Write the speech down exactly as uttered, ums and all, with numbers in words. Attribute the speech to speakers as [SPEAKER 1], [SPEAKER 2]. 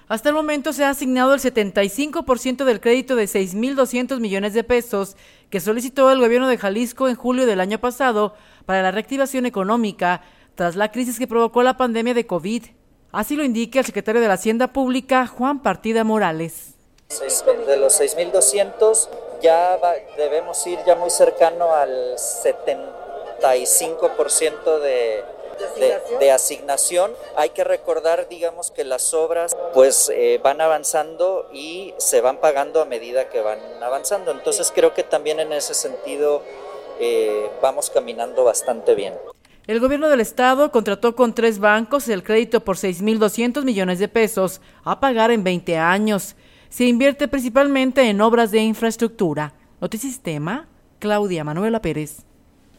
[SPEAKER 1] Hasta el momento se ha asignado el setenta y cinco por ciento del crédito de seis mil doscientos millones de pesos que solicitó el gobierno de Jalisco en julio del año pasado para la reactivación económica tras la crisis que provocó la pandemia de COVID. Así lo indica el secretario de la Hacienda Pública, Juan Partida Morales.
[SPEAKER 2] De los seis mil doscientos ya va, debemos ir ya muy cercano al setenta y cinco por ciento de... De, de asignación. Hay que recordar, digamos, que las obras pues eh, van avanzando y se van pagando a medida que van avanzando. Entonces creo que también en ese sentido eh, vamos caminando bastante bien.
[SPEAKER 1] El gobierno del estado contrató con tres bancos el crédito por seis mil doscientos millones de pesos a pagar en veinte años. Se invierte principalmente en obras de infraestructura. Notisistema, Claudia Manuela Pérez.